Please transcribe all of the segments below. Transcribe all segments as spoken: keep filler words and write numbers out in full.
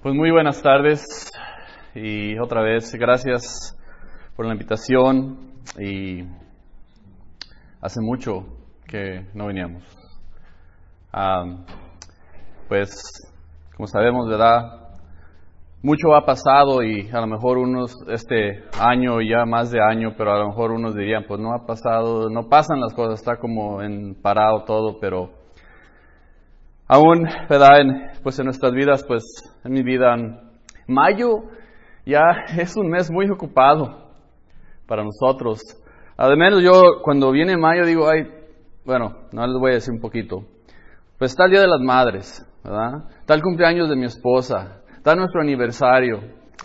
Pues muy buenas tardes y otra vez gracias por la invitación y hace mucho que no veníamos. Um, pues como sabemos, ¿verdad? Mucho ha pasado y a lo mejor unos este año y ya más de año, pero a lo mejor unos dirían, pues no ha pasado, no pasan las cosas, está como en parado todo, pero aún, ¿verdad? En, pues en nuestras vidas, pues en mi vida, en mayo ya es un mes muy ocupado para nosotros. Al menos yo cuando viene mayo digo, ay, bueno, no les voy a decir un poquito. Pues está el Día de las Madres, ¿verdad? Está el cumpleaños de mi esposa, está nuestro aniversario.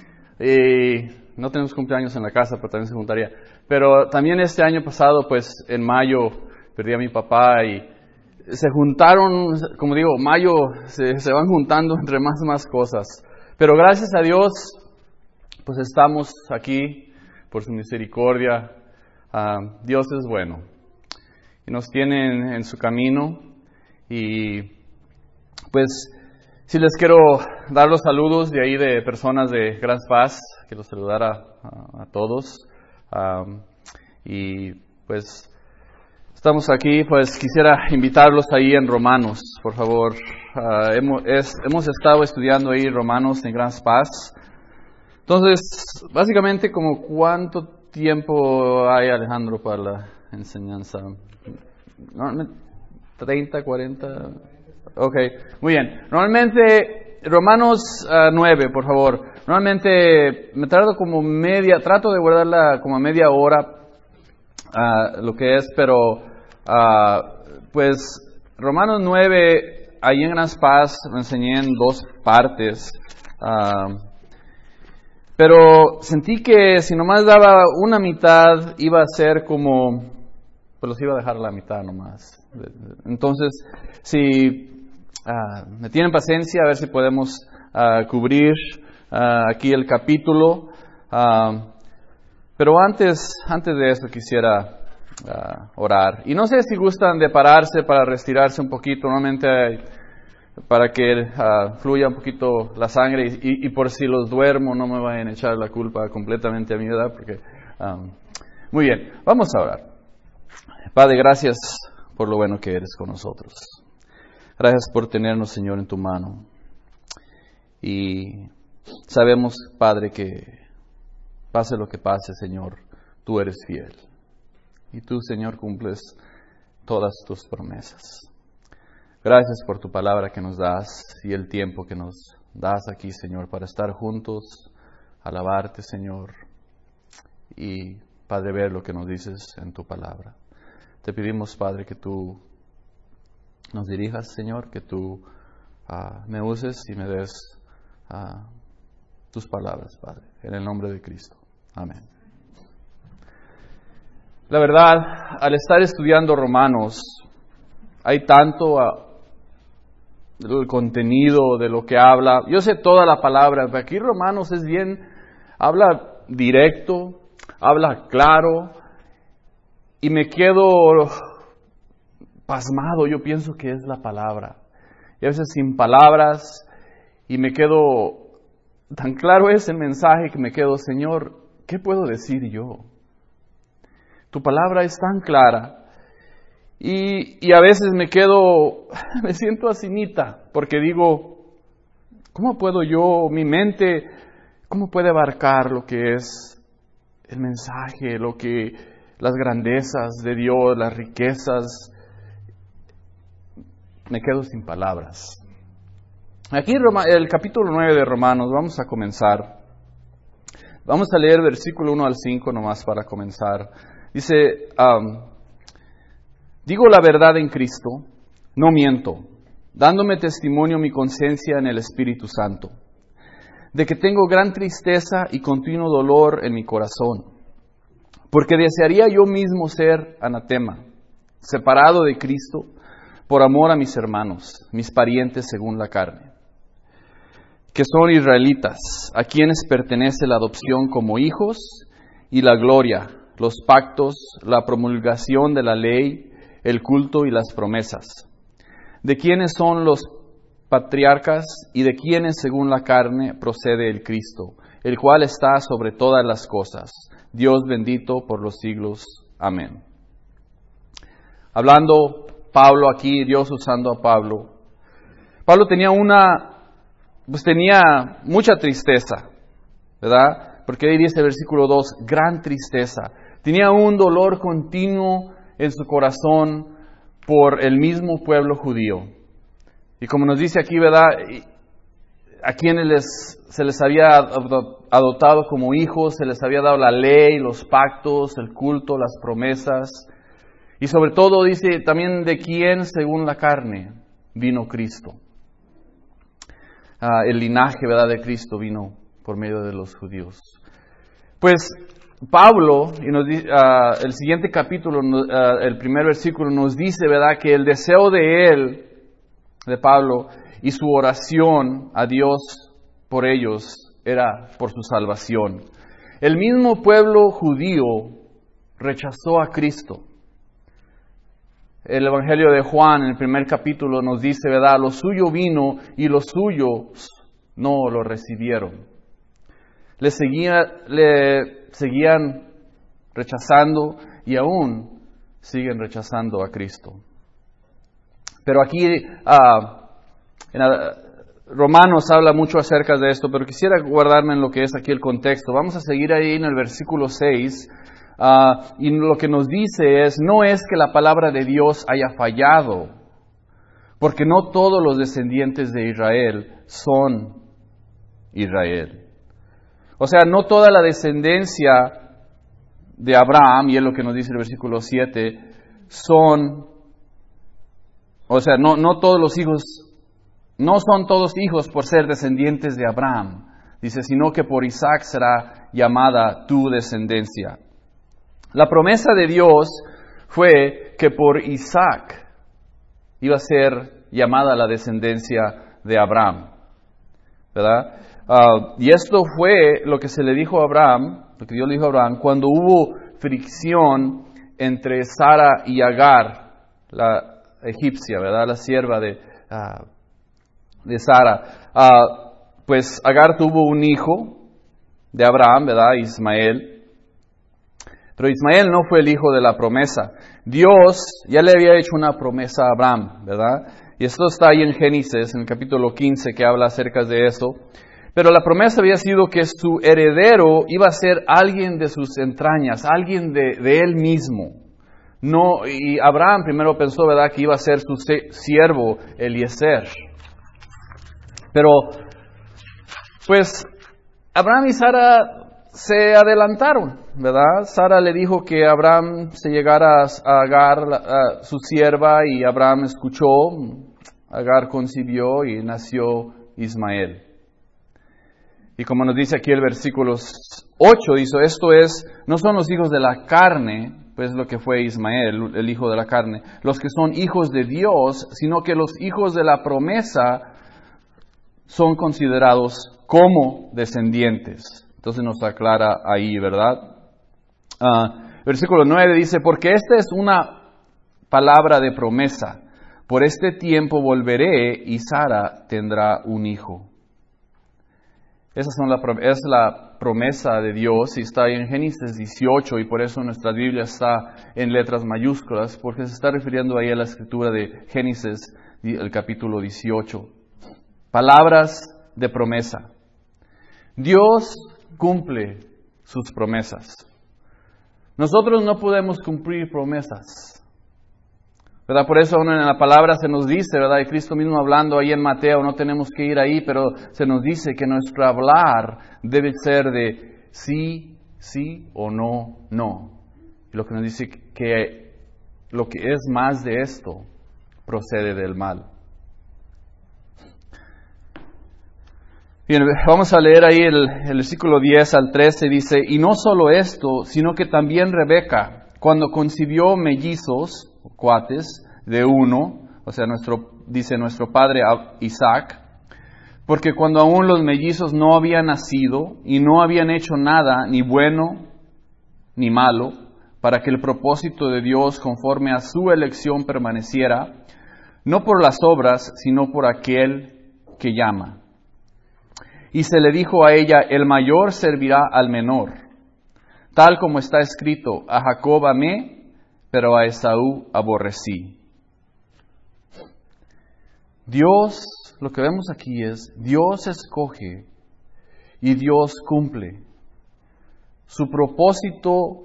Y no tenemos cumpleaños en la casa, pero también se juntaría. Pero también este año pasado, pues en mayo perdí a mi papá y se juntaron, como digo, mayo se, se van juntando entre más y más cosas. Pero gracias a Dios, pues estamos aquí por su misericordia. Uh, Dios es bueno y nos tiene en, en su camino. Y pues sí les quiero dar los saludos de ahí de personas de Gran Paz, que los saludara a, a todos. Um, y pues estamos aquí, pues quisiera invitarlos ahí en Romanos, por favor. Uh, hemos, es, hemos estado estudiando ahí Romanos en Gran Paz. Entonces, básicamente, como ¿cuánto tiempo hay, Alejandro, para la enseñanza? Normalmente, ¿treinta, cuarenta? Ok, muy bien. Normalmente, Romanos uh, nueve, por favor. Normalmente me tardo como media, trato de guardarla como media hora, uh, lo que es, pero Uh, pues Romanos nueve, ahí en Gran Paz, lo enseñé en dos partes, uh, pero sentí que si nomás daba una mitad iba a ser como, pues los iba a dejar la mitad nomás. Entonces, si uh, me tienen paciencia, a ver si podemos uh, cubrir uh, aquí el capítulo, uh, pero antes, antes de eso quisiera Uh, orar. Y no sé si gustan de pararse para retirarse un poquito, normalmente para que uh, fluya un poquito la sangre y, y, y por si los duermo no me vayan a echar la culpa completamente a mi edad, porque um, muy bien, vamos a orar. Padre, gracias por lo bueno que eres con nosotros. Gracias por tenernos, Señor, en tu mano. Y sabemos, Padre, que pase lo que pase, Señor, tú eres fiel. Y tú, Señor, cumples todas tus promesas. Gracias por tu palabra que nos das y el tiempo que nos das aquí, Señor, para estar juntos, alabarte, Señor, y, Padre, ver lo que nos dices en tu palabra. Te pedimos, Padre, que tú nos dirijas, Señor, que tú uh, me uses y me des uh, tus palabras, Padre, en el nombre de Cristo. Amén. La verdad, al estar estudiando Romanos, hay tanto uh, el contenido de lo que habla. Yo sé toda la palabra, pero aquí Romanos es bien, habla directo, habla claro, y me quedo pasmado. Yo pienso que es la palabra. Y a veces sin palabras, y me quedo, tan claro es el mensaje que me quedo, Señor, ¿qué puedo decir yo? Tu palabra es tan clara y, y a veces me quedo, me siento asinita porque digo, ¿cómo puedo yo, mi mente, cómo puede abarcar lo que es el mensaje, lo que, las grandezas de Dios, las riquezas? Me quedo sin palabras. Aquí el capítulo nueve de Romanos, vamos a comenzar. Vamos a leer versículo uno al cinco nomás para comenzar. Dice, um, digo la verdad en Cristo, no miento, dándome testimonio mi conciencia en el Espíritu Santo, de que tengo gran tristeza y continuo dolor en mi corazón, porque desearía yo mismo ser anatema, separado de Cristo, por amor a mis hermanos, mis parientes según la carne, que son israelitas, a quienes pertenece la adopción como hijos y la gloria, los pactos, la promulgación de la ley, el culto y las promesas, de quienes son los patriarcas y de quienes según la carne procede el Cristo, el cual está sobre todas las cosas. Dios bendito por los siglos. Amén. Hablando Pablo aquí, Dios usando a Pablo. Pablo tenía una, pues tenía mucha tristeza, ¿verdad? Porque ahí dice el versículo dos, gran tristeza. Tenía un dolor continuo en su corazón por el mismo pueblo judío. Y como nos dice aquí, ¿verdad? A quienes les, se les había adoptado como hijos, se les había dado la ley, los pactos, el culto, las promesas. Y sobre todo dice también de quién según la carne vino Cristo. Uh, el linaje, ¿verdad?, de Cristo vino por medio de los judíos. Pues Pablo, y nos, uh, el siguiente capítulo, uh, el primer versículo nos dice, ¿verdad?, que el deseo de él, de Pablo, y su oración a Dios por ellos era por su salvación. El mismo pueblo judío rechazó a Cristo. El Evangelio de Juan, en el primer capítulo, nos dice, ¿verdad?, lo suyo vino y los suyos no lo recibieron. Le, seguía, le seguían rechazando y aún siguen rechazando a Cristo. Pero aquí uh, en uh, Romanos habla mucho acerca de esto, pero quisiera guardarme en lo que es aquí el contexto. Vamos a seguir ahí en el versículo seis. Uh, y lo que nos dice es, no es que la palabra de Dios haya fallado, porque no todos los descendientes de Israel son Israel. O sea, no toda la descendencia de Abraham, y es lo que nos dice el versículo siete, son, o sea, no, no todos los hijos, no son todos hijos por ser descendientes de Abraham, dice, sino que por Isaac será llamada tu descendencia. La promesa de Dios fue que por Isaac iba a ser llamada la descendencia de Abraham, ¿verdad? Uh, y esto fue lo que se le dijo a Abraham, lo que Dios le dijo a Abraham, cuando hubo fricción entre Sara y Agar, la egipcia, ¿verdad? La sierva de, uh, de Sara. Uh, pues Agar tuvo un hijo de Abraham, ¿verdad? Ismael. Pero Ismael no fue el hijo de la promesa. Dios ya le había hecho una promesa a Abraham, ¿verdad? Y esto está ahí en Génesis, en el capítulo quince, que habla acerca de eso. Pero la promesa había sido que su heredero iba a ser alguien de sus entrañas, alguien de, de él mismo. No, y Abraham primero pensó, ¿verdad?, que iba a ser su siervo Eliezer. Pero, pues, Abraham y Sara se adelantaron, ¿verdad? Sara le dijo que Abraham se llegara a Agar, a su sierva, y Abraham escuchó. Agar concibió y nació Ismael. Y como nos dice aquí el versículo ocho, dice, esto es, no son los hijos de la carne, pues lo que fue Ismael, el hijo de la carne, los que son hijos de Dios, sino que los hijos de la promesa son considerados como descendientes. Entonces nos aclara ahí, ¿verdad? Uh, versículo nueve dice, porque esta es una palabra de promesa. Por este tiempo volveré y Sara tendrá un hijo. Esa son la, es la promesa de Dios y está ahí en Génesis dieciocho, y por eso nuestra Biblia está en letras mayúsculas, porque se está refiriendo ahí a la escritura de Génesis, el capítulo dieciocho. Palabras de promesa. Dios cumple sus promesas. Nosotros no podemos cumplir promesas, ¿verdad? Por eso en la palabra se nos dice, ¿verdad? Y Cristo mismo hablando ahí en Mateo, no tenemos que ir ahí, pero se nos dice que nuestro hablar debe ser de sí, sí o no, no. Y lo que nos dice que lo que es más de esto procede del mal. Bien, vamos a leer ahí el, el versículo diez al trece, dice, y no solo esto, sino que también Rebeca, cuando concibió mellizos, cuates, de uno, o sea, nuestro, dice nuestro padre Isaac, porque cuando aún los mellizos no habían nacido y no habían hecho nada, ni bueno ni malo, para que el propósito de Dios conforme a su elección permaneciera, no por las obras, sino por aquel que llama. Y se le dijo a ella, el mayor servirá al menor. Tal como está escrito, a Jacob amé, pero a Esaú aborrecí. Dios, lo que vemos aquí es, Dios escoge y Dios cumple. Su propósito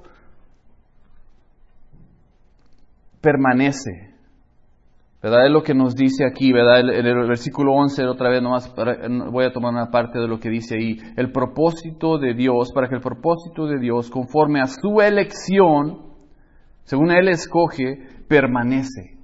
permanece. ¿Verdad? Es lo que nos dice aquí, ¿verdad? En el, el versículo once, otra vez nomás para, voy a tomar una parte de lo que dice ahí. El propósito de Dios, para que el propósito de Dios, conforme a su elección, según Él escoge, permanece.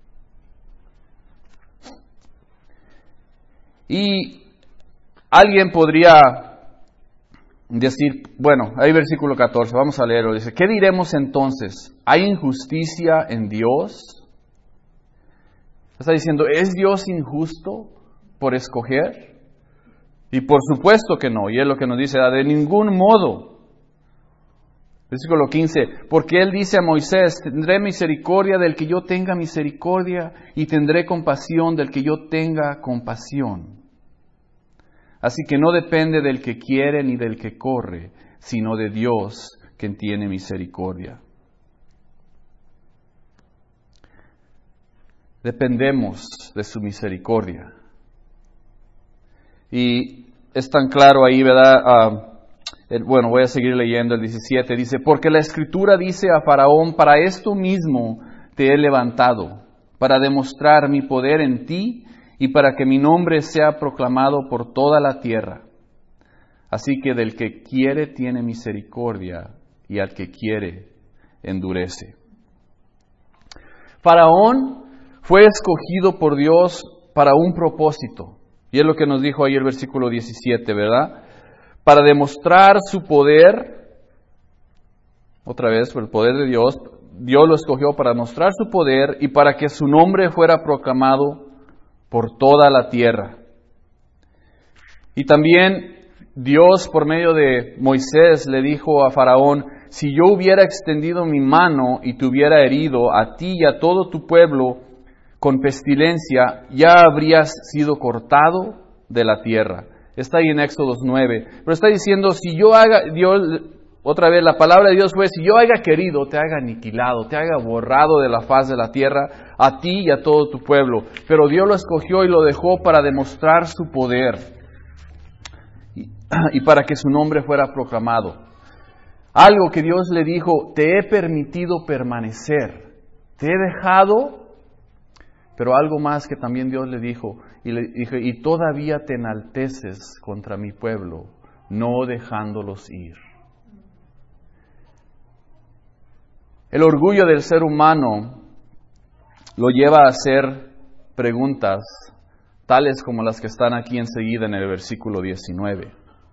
Y alguien podría decir, bueno, hay versículo catorce, vamos a leerlo, dice, ¿qué diremos entonces? ¿Hay injusticia en Dios? Está diciendo, ¿es Dios injusto por escoger? Y por supuesto que no, y es lo que nos dice, de ningún modo. Versículo quince, porque Él dice a Moisés, tendré misericordia del que yo tenga misericordia, y tendré compasión del que yo tenga compasión. Así que no depende del que quiere ni del que corre, sino de Dios quien tiene misericordia. Dependemos de su misericordia. Y es tan claro ahí, ¿verdad? Uh, el, bueno, voy a seguir leyendo el diecisiete. Dice, porque la Escritura dice a Faraón, para esto mismo te he levantado, para demostrar mi poder en ti y para que mi nombre sea proclamado por toda la tierra. Así que del que quiere tiene misericordia y al que quiere endurece. Faraón fue escogido por Dios para un propósito. Y es lo que nos dijo ahí el versículo diecisiete, ¿verdad? Para demostrar su poder, otra vez, el poder de Dios. Dios lo escogió para mostrar su poder y para que su nombre fuera proclamado por toda la tierra. Y también Dios, por medio de Moisés, le dijo a Faraón, si yo hubiera extendido mi mano y te hubiera herido a ti y a todo tu pueblo, con pestilencia, ya habrías sido cortado de la tierra. Está ahí en Éxodo nueve. Pero está diciendo, si yo haga, Dios, otra vez la palabra de Dios fue, si yo haya querido, te haga aniquilado, te haga borrado de la faz de la tierra, a ti y a todo tu pueblo. Pero Dios lo escogió y lo dejó para demostrar su poder y, y para que su nombre fuera proclamado. Algo que Dios le dijo, te he permitido permanecer, te he dejado. Pero algo más que también Dios le dijo, y le dijo, y todavía te enalteces contra mi pueblo, no dejándolos ir. El orgullo del ser humano lo lleva a hacer preguntas tales como las que están aquí enseguida en el versículo diecinueve.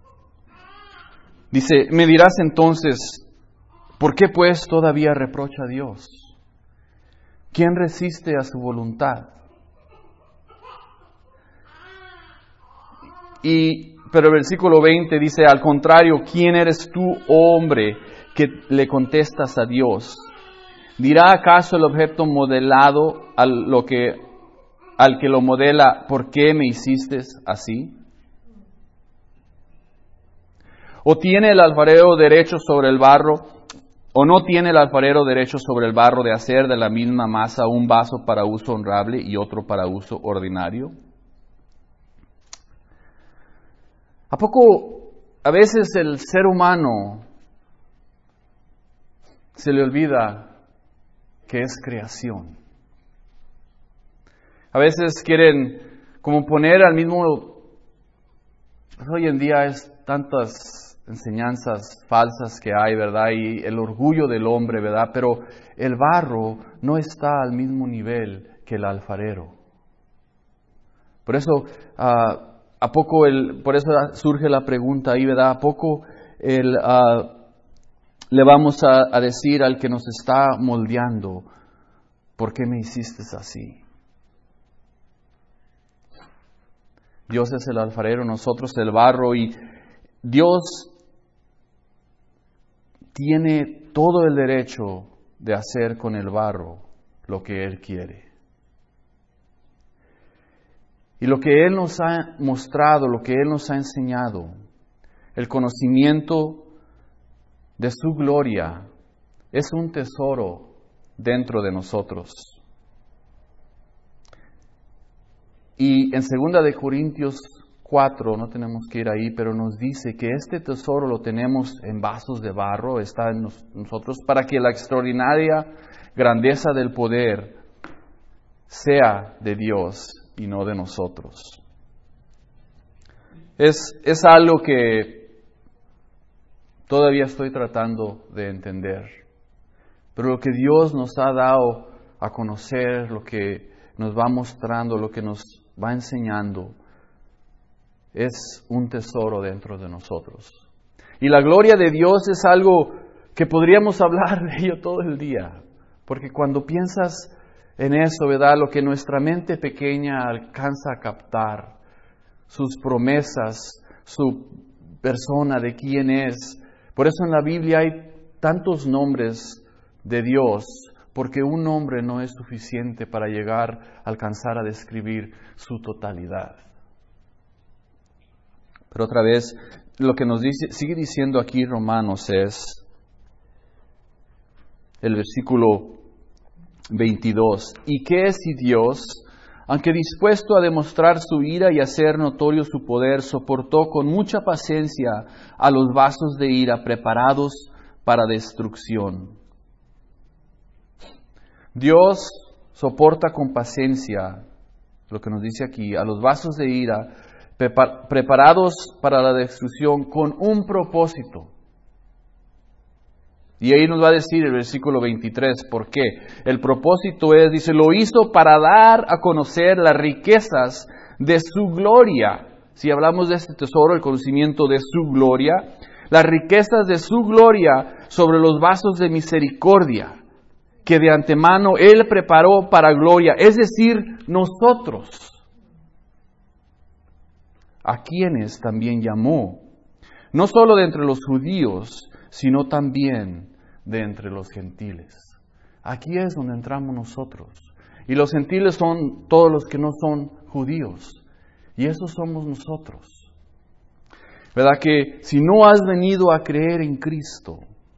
Dice, me dirás entonces, ¿por qué pues todavía reprocha a Dios? ¿Quién resiste a su voluntad? Y, pero el versículo veinte dice, al contrario, ¿quién eres tú, oh hombre, que le contestas a Dios? ¿Dirá acaso el objeto modelado al, lo que, al que lo modela, ¿por qué me hiciste así? ¿O tiene el alfarero derecho sobre el barro? ¿O no tiene el alfarero derecho sobre el barro de hacer de la misma masa un vaso para uso honrable y otro para uso ordinario? ¿A poco a veces el ser humano se le olvida que es creación? A veces quieren como poner al mismo... Hoy en día es tantas enseñanzas falsas que hay, ¿verdad? Y el orgullo del hombre, ¿verdad? Pero el barro no está al mismo nivel que el alfarero. Por eso, uh, ¿a poco el, por eso surge la pregunta ahí, ¿verdad? ¿A poco el, uh, le vamos a, a decir al que nos está moldeando, ¿por qué me hiciste así? Dios es el alfarero, nosotros el barro, y Dios tiene todo el derecho de hacer con el barro lo que Él quiere. Y lo que Él nos ha mostrado, lo que Él nos ha enseñado, el conocimiento de su gloria, es un tesoro dentro de nosotros. Y en segunda de Corintios cuatro, no tenemos que ir ahí, pero nos dice que este tesoro lo tenemos en vasos de barro, está en nosotros, para que la extraordinaria grandeza del poder sea de Dios y no de nosotros. Es, es algo que todavía estoy tratando de entender, pero lo que Dios nos ha dado a conocer, lo que nos va mostrando, lo que nos va enseñando, es un tesoro dentro de nosotros. Y la gloria de Dios es algo que podríamos hablar de ello todo el día, porque cuando piensas en eso, ¿verdad? Lo que nuestra mente pequeña alcanza a captar, sus promesas, su persona, de quién es. Por eso en la Biblia hay tantos nombres de Dios, porque un nombre no es suficiente para llegar a alcanzar a describir su totalidad. Pero otra vez, lo que nos dice, sigue diciendo aquí Romanos es el versículo veintidós. ¿Y qué es si Dios, aunque dispuesto a demostrar su ira y hacer notorio su poder, soportó con mucha paciencia a los vasos de ira preparados para destrucción? Dios soporta con paciencia, lo que nos dice aquí, a los vasos de ira preparados para la destrucción con un propósito. Y ahí nos va a decir el versículo veintitrés, ¿por qué? El propósito es, dice, lo hizo para dar a conocer las riquezas de su gloria. Si hablamos de este tesoro, el conocimiento de su gloria, las riquezas de su gloria sobre los vasos de misericordia, que de antemano Él preparó para gloria, es decir, nosotros, a quienes también llamó, no solo de entre los judíos, sino también de entre los gentiles. Aquí es donde entramos nosotros. Y los gentiles son todos los que no son judíos. Y esos somos nosotros. ¿Verdad que si no has venido a creer en Cristo,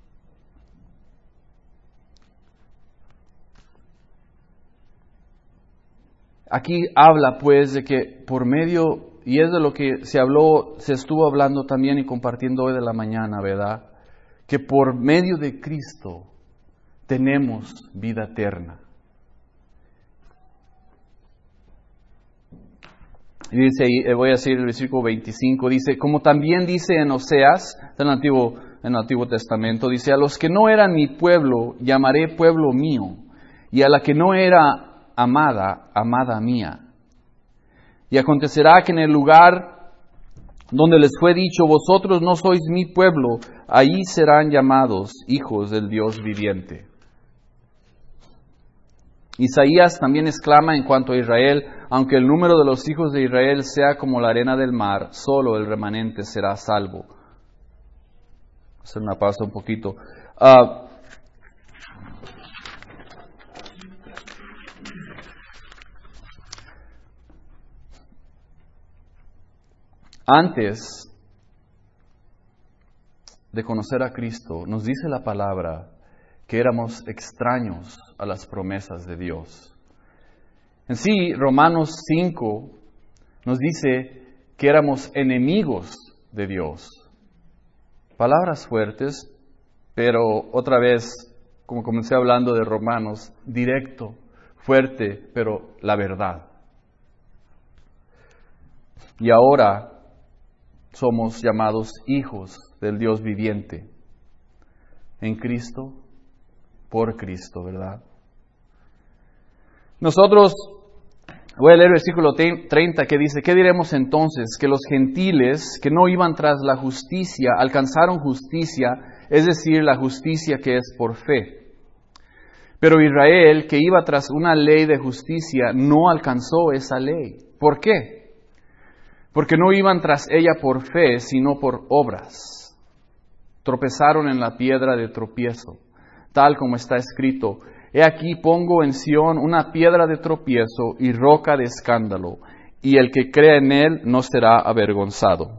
aquí habla pues de que por medio, y es de lo que se habló, se estuvo hablando también y compartiendo hoy de la mañana, ¿verdad? Que por medio de Cristo tenemos vida eterna. Y dice ahí, voy a decir el versículo veinticinco, dice, como también dice en Oseas, en el Antiguo, en el Antiguo Testamento, dice, a los que no eran mi pueblo, llamaré pueblo mío, y a la que no era amada, amada mía. Y acontecerá que en el lugar donde les fue dicho, vosotros no sois mi pueblo, ahí serán llamados hijos del Dios viviente. Isaías también exclama en cuanto a Israel, aunque el número de los hijos de Israel sea como la arena del mar, solo el remanente será salvo. Voy a hacer una pausa un poquito. Uh, Antes de conocer a Cristo, nos dice la palabra que éramos extraños a las promesas de Dios. En sí, Romanos cinco nos dice que éramos enemigos de Dios. Palabras fuertes, pero otra vez, como comencé hablando de Romanos, directo, fuerte, pero la verdad. Y ahora somos llamados hijos del Dios viviente, en Cristo, por Cristo, ¿verdad? Nosotros, voy a leer el versículo treinta que dice, ¿qué diremos entonces? Que los gentiles que no iban tras la justicia, alcanzaron justicia, es decir, la justicia que es por fe. Pero Israel, que iba tras una ley de justicia, no alcanzó esa ley. ¿Por qué? Porque no iban tras ella por fe, sino por obras. Tropezaron en la piedra de tropiezo, tal como está escrito, he aquí pongo en Sión una piedra de tropiezo y roca de escándalo, y el que crea en Él no será avergonzado.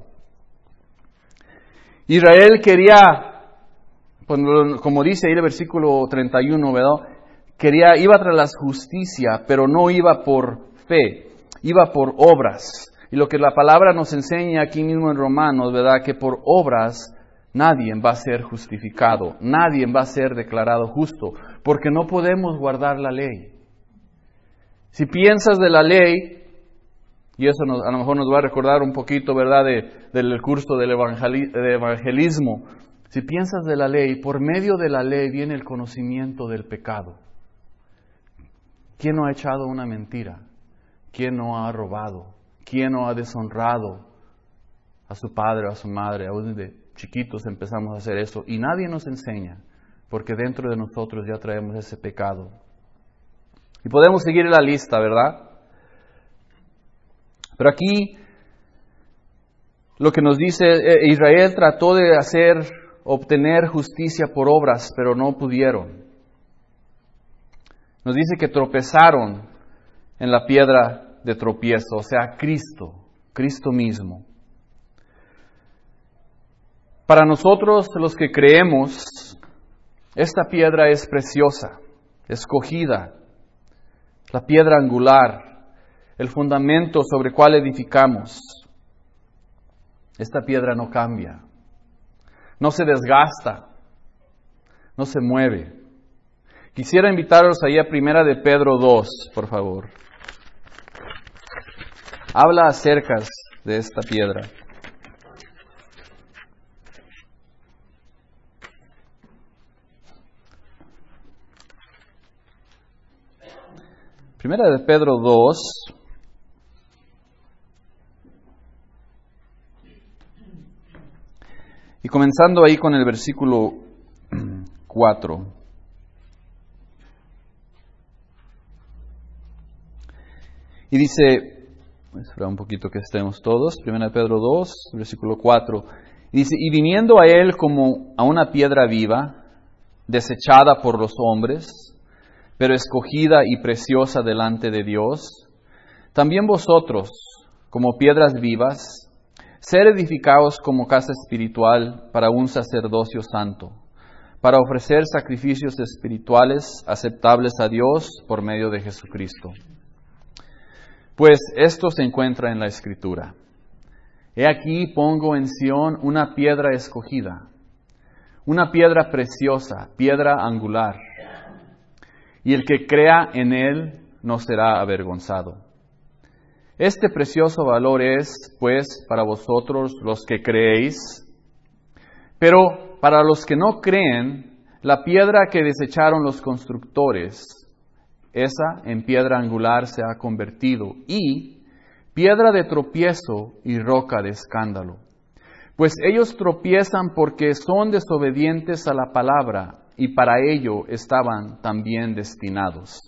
Israel quería, como dice ahí el versículo treinta y uno, ¿verdad? Quería, iba tras la justicia, pero no iba por fe, iba por obras. Y lo que la palabra nos enseña aquí mismo en Romanos, ¿verdad? Que por obras nadie va a ser justificado, nadie va a ser declarado justo, porque no podemos guardar la ley. Si piensas de la ley, y eso nos, a lo mejor nos va a recordar un poquito, ¿verdad?, de, del curso del evangeli- de evangelismo. Si piensas de la ley, por medio de la ley viene el conocimiento del pecado. ¿Quién no ha echado una mentira? ¿Quién no ha robado? ¿Quién no ha deshonrado a su padre o a su madre? Aún de chiquitos empezamos a hacer eso y nadie nos enseña, porque dentro de nosotros ya traemos ese pecado. Y podemos seguir la lista, ¿verdad? Pero aquí lo que nos dice, eh, Israel trató de hacer, obtener justicia por obras, pero no pudieron. Nos dice que tropezaron en la piedra de tropiezo, o sea, Cristo, Cristo mismo. Para nosotros los que creemos, esta piedra es preciosa, escogida, la piedra angular, el fundamento sobre el cual edificamos. Esta piedra no cambia, no se desgasta, no se mueve. Quisiera invitaros ahí a Primera de Pedro dos, por favor. Habla acerca de esta piedra. Primera de Pedro dos. Y comenzando ahí con el versículo cuatro. Y dice, espera un poquito que estemos todos, Primera de Pedro dos, versículo cuatro. Y dice, y viniendo a él como a una piedra viva, desechada por los hombres, pero escogida y preciosa delante de Dios, también vosotros, como piedras vivas, ser edificados como casa espiritual para un sacerdocio santo, para ofrecer sacrificios espirituales aceptables a Dios por medio de Jesucristo. Pues esto se encuentra en la Escritura. He aquí pongo en Sión una piedra escogida, una piedra preciosa, piedra angular, y el que crea en él no será avergonzado. Este precioso valor es, pues, para vosotros los que creéis, pero para los que no creen, la piedra que desecharon los constructores, esa en piedra angular se ha convertido, y piedra de tropiezo y roca de escándalo. Pues ellos tropiezan porque son desobedientes a la palabra, y para ello estaban también destinados.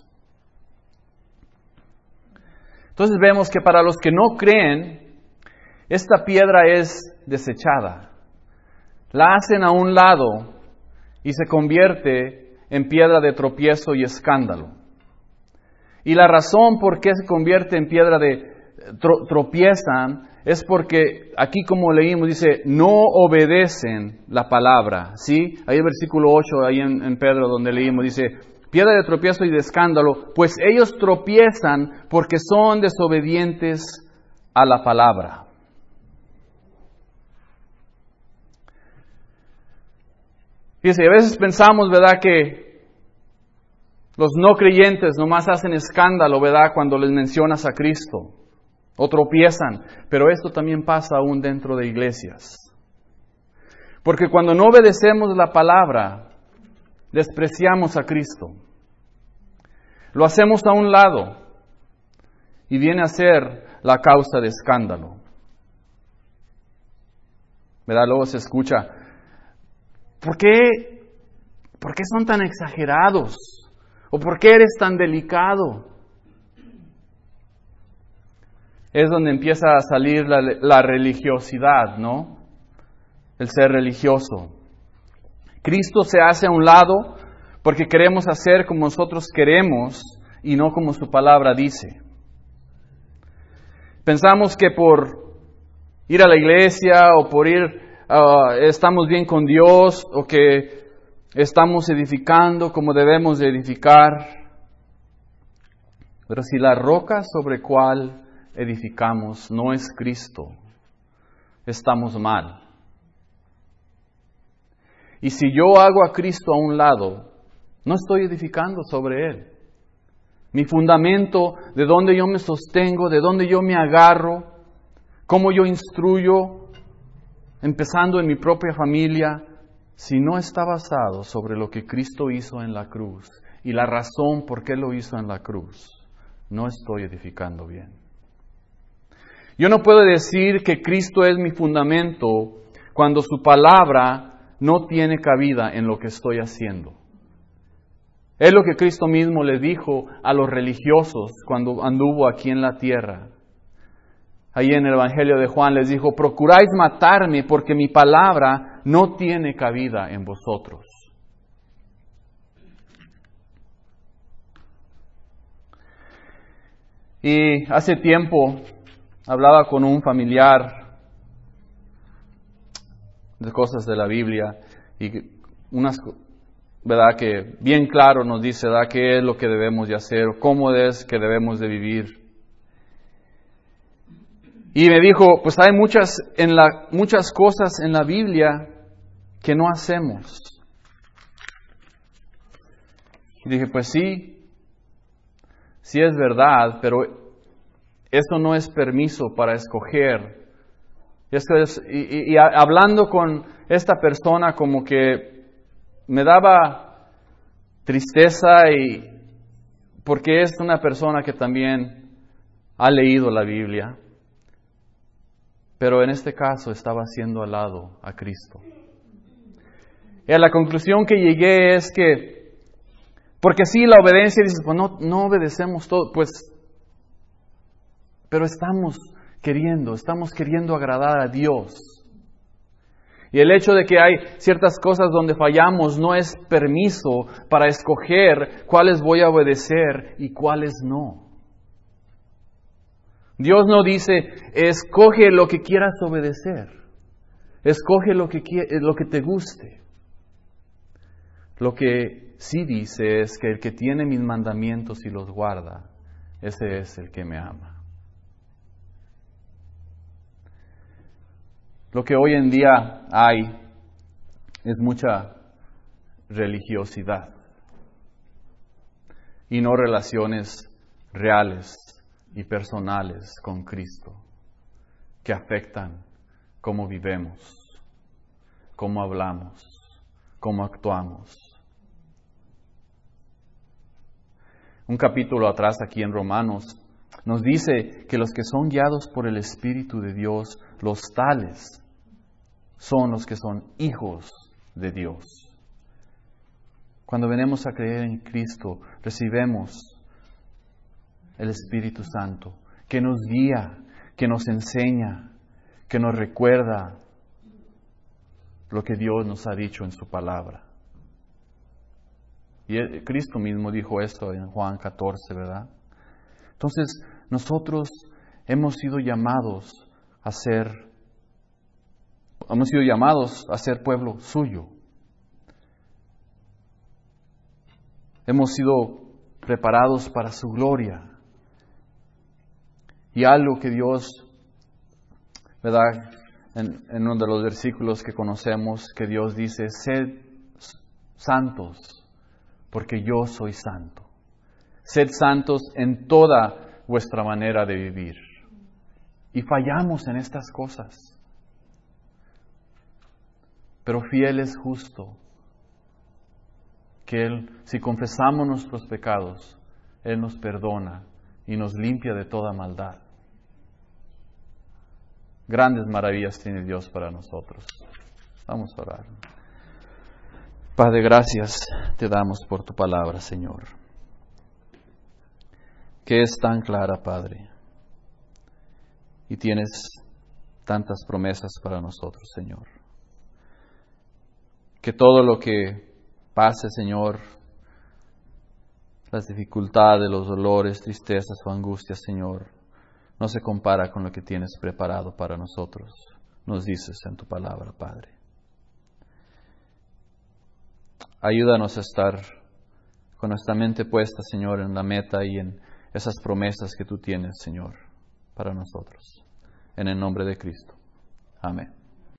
Entonces vemos que para los que no creen, esta piedra es desechada. La hacen a un lado y se convierte en piedra de tropiezo y escándalo. Y la razón por qué se convierte en piedra de tro- tropiezan es porque aquí, como leímos, dice, no obedecen la palabra, ¿sí? Ahí el versículo ocho, ahí en, en Pedro, donde leímos, dice, piedra de tropiezo y de escándalo, pues ellos tropiezan porque son desobedientes a la palabra. Fíjense, a veces pensamos, ¿verdad?, que los no creyentes nomás hacen escándalo, ¿verdad?, cuando les mencionas a Cristo. O tropiezan, pero esto también pasa aún dentro de iglesias. Porque cuando no obedecemos la palabra, despreciamos a Cristo. Lo hacemos a un lado y viene a ser la causa de escándalo. ¿Verdad? Luego se escucha, ¿por qué, ¿por qué son tan exagerados? ¿O por qué eres tan delicado? Es donde empieza a salir la, la religiosidad, ¿no? El ser religioso. Cristo se hace a un lado porque queremos hacer como nosotros queremos y no como su palabra dice. Pensamos que por ir a la iglesia o por ir, uh, estamos bien con Dios o que estamos edificando como debemos de edificar. Pero si la roca sobre cual edificamos no es Cristo, estamos mal. Y si yo hago a Cristo a un lado, no estoy edificando sobre Él. Mi fundamento, de donde yo me sostengo, de donde yo me agarro, cómo yo instruyo, empezando en mi propia familia, si no está basado sobre lo que Cristo hizo en la cruz y la razón por qué lo hizo en la cruz, no estoy edificando bien. Yo no puedo decir que Cristo es mi fundamento cuando su palabra no tiene cabida en lo que estoy haciendo. Es lo que Cristo mismo le dijo a los religiosos cuando anduvo aquí en la tierra. Ahí en el Evangelio de Juan les dijo, procuráis matarme porque mi palabra no tiene cabida en vosotros. Y hace tiempo hablaba con un familiar de cosas de la Biblia y unas, verdad, que bien claro nos dice, ¿verdad?, qué es lo que debemos de hacer, cómo es que debemos de vivir. Y me dijo, pues hay muchas, en la, muchas cosas en la Biblia que no hacemos. Y dije, pues sí, sí es verdad, pero eso no es permiso para escoger. Esto es, y, y, y hablando con esta persona como que me daba tristeza y porque es una persona que también ha leído la Biblia. Pero en este caso estaba haciendo al lado a Cristo. Y a la conclusión que llegué es que, porque sí, la obediencia, dices, pues no, no obedecemos todo, pues, pero estamos queriendo, estamos queriendo agradar a Dios. Y el hecho de que hay ciertas cosas donde fallamos no es permiso para escoger cuáles voy a obedecer y cuáles no. Dios no dice, escoge lo que quieras obedecer. Escoge lo que, lo que te guste. Lo que sí dice es que el que tiene mis mandamientos y los guarda, ese es el que me ama. Lo que hoy en día hay es mucha religiosidad y no relaciones reales y personales con Cristo, que afectan cómo vivemos, cómo hablamos, cómo actuamos. Un capítulo atrás aquí en Romanos nos dice que los que son guiados por el Espíritu de Dios, los tales son los que son hijos de Dios. Cuando venimos a creer en Cristo, recibimos el Espíritu Santo, que nos guía, que nos enseña, que nos recuerda lo que Dios nos ha dicho en su palabra. Y el, Cristo mismo dijo esto en Juan catorce, ¿verdad? Entonces, nosotros hemos sido llamados a ser, hemos sido llamados a ser pueblo suyo. Hemos sido preparados para su gloria. Y algo que Dios, ¿verdad?, en, en uno de los versículos que conocemos, que Dios dice, sed santos, porque yo soy santo. Sed santos en toda vuestra manera de vivir. Y fallamos en estas cosas. Pero fiel es justo, que Él, si confesamos nuestros pecados, Él nos perdona y nos limpia de toda maldad. Grandes maravillas tiene Dios para nosotros. Vamos a orar. Padre, gracias te damos por tu palabra, Señor, que es tan clara, Padre, y tienes tantas promesas para nosotros, Señor. Que todo lo que pase, Señor, las dificultades, los dolores, tristezas o angustias, Señor, no se compara con lo que tienes preparado para nosotros, nos dices en tu palabra, Padre. Ayúdanos a estar con nuestra mente puesta, Señor, en la meta y en esas promesas que tú tienes, Señor, para nosotros. En el nombre de Cristo. Amén.